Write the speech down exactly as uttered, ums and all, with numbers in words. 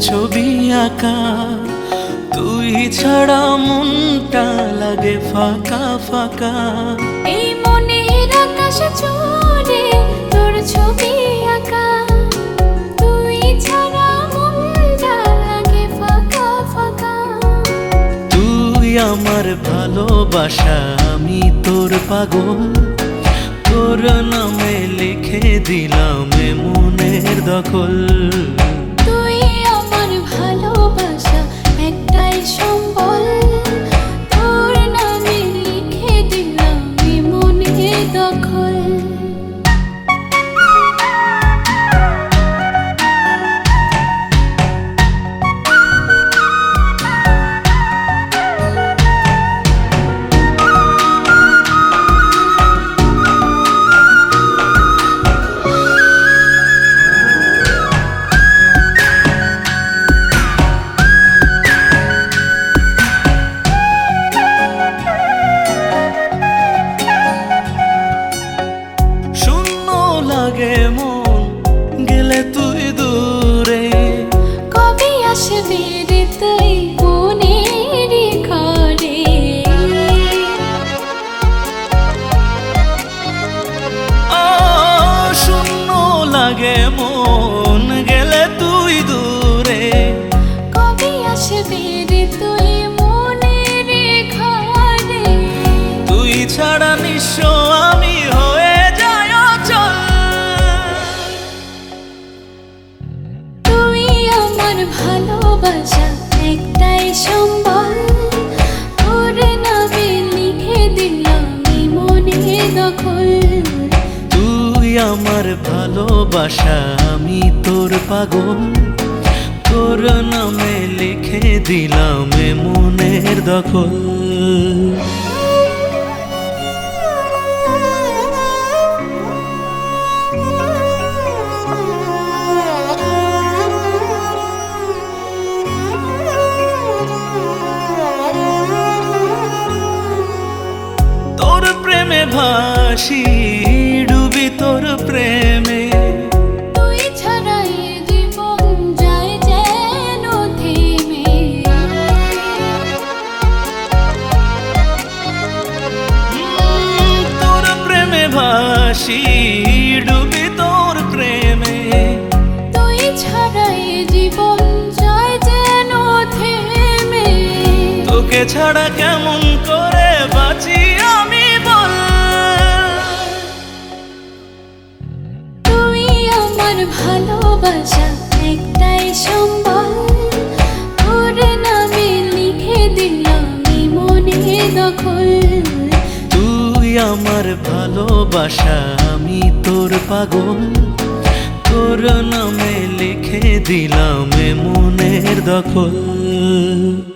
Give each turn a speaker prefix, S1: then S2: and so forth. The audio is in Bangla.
S1: ছবি আঁকা, তুই ছাড়া মনটা লাগে ফাঁকা ফাঁকা।
S2: এই মনের আকাশে জুড়ে তোর ছবি আঁকা, তুই ছাড়া মনটা লাগে ফাঁকা ফাঁকা।
S1: তুই আমার ভালোবাসা, আমি তোর পাগল, তোর নামে লিখে দিলাম এ মনের দখল।
S2: তুই আমার ভালোবাসা, একটাই সম্বল, তোর নামে লিখে দিলাম এ মনের দখল।
S1: লাগে মন গেলে তুই দূরে,
S2: কবে আসবি রে তুই মনের ঘরে?
S1: ও শূন্য লাগে মন গেলে তুই দূরে,
S2: কবে আসবি রে তুই মনের ঘরে?
S1: তুই ছাড়া নিঃস্ব আমি হয়ে যায় অচল।
S2: ভালোবাসা, একটাই সম্বল, তোর নামে লিখে দিলাম এই মনের দখল।
S1: তুই আমার ভালোবাসা, আমি তোর পাগল, তোর নামে লিখে দিলাম এ মনের দখল। প্রেমে ভাসি ডুবি তোর প্রেমে,
S2: তুই ছাড়া এ জীবন যায় যেন থেমে।
S1: তোর প্রেমে ভাসি ডুবি তোর প্রেমে,
S2: তুই ছাড়া এ জীবন যায় যেন থেমে।
S1: তোকে ছাড়া কেমন করে বাঁচি আমি বল।
S2: তুই আমার ভালোবাসা, একটাই সম্বল, তোর নামে লিখে দিলাম এই মনের দখল।
S1: তুই আমার ভালোবাসা, আমি তোর পাগল, তোর নামে লিখে দিলাম এ মনের দখল।